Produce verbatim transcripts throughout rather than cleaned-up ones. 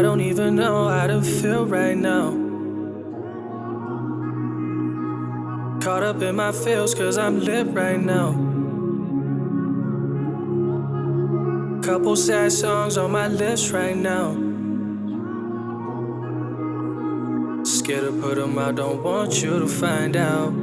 don't even know how to feel right now. Caught up in my feels cause I'm lit right now. Couple sad songs on my lips right now. Scared to put them out, don't want you to find out.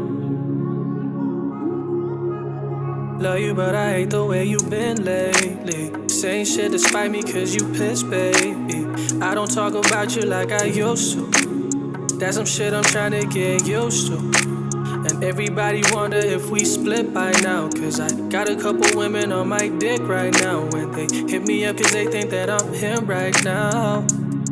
Love you, but I hate the way you been lately. Saying shit despite me cause you pissed, baby. I don't talk about you like I used to. That's some shit I'm trying to get used to. And everybody wonder if we split by now. Cause I got a couple women on my dick right now. When they hit me up cause they think that I'm him right now.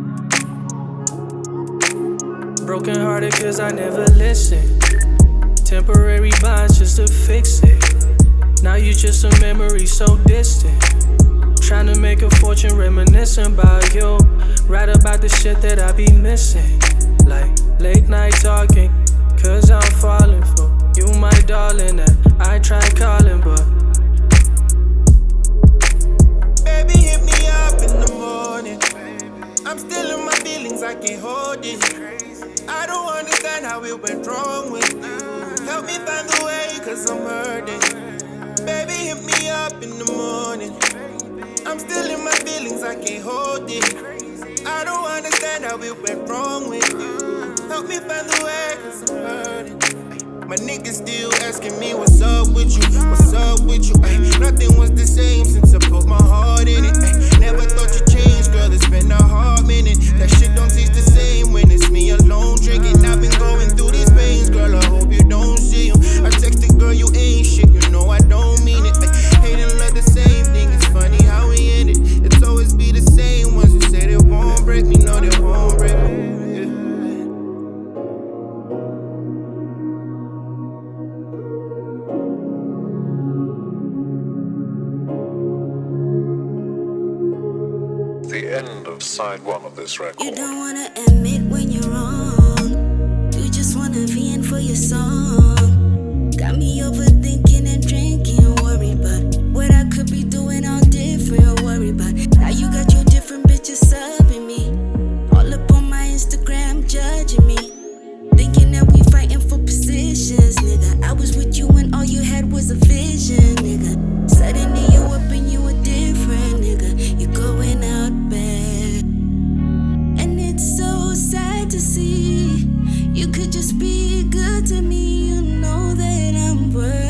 Broken hearted cause I never listened. Temporary bonds just to fix it. Now you just a memory so distant. Tryna make a fortune reminiscing about you. Write about the shit that I be missing. Like late night talking, cause I'm falling for you, my darling. And I try calling, but baby, hit me up in the morning. I'm still in my feelings, I can't hold it. I don't understand how it went wrong with you. Help me find the way, cause I'm hurting. Baby, hit me up in the morning. I'm still in my feelings, I can't hold it. I don't understand how it went wrong with you. Help me find the way, cause I'm hurting. My niggas still asking me what's up with you, what's up with you. Ay, nothing was the same since I put my heart in it. Ay, never thought you changed, girl, it's been a hard minute. That shit don't taste the same when it's me alone drinking. I've been going through these pains, girl, I hope you don't see them. I texted, girl, you ain't shit, you know I don't mean it. Ay, hate and love the same thing, it's funny how we end it. It's always be the same ones who say they won't break me, no they won't break me. The end of side one of this record. You don't wanna admit when you're wrong. You just wanna be in for your song. Got me overthinking and drinking, worried about what I could be doing all different. Worried about now you got your different bitches subbing me. All up on my Instagram judging me. Thinking that we fighting for positions, nigga. I was with you when all you had was a vision, nigga. Suddenly you up and you a different nigga. You going out bad, and it's so sad to see. You could just be good to me, you know that I'm worth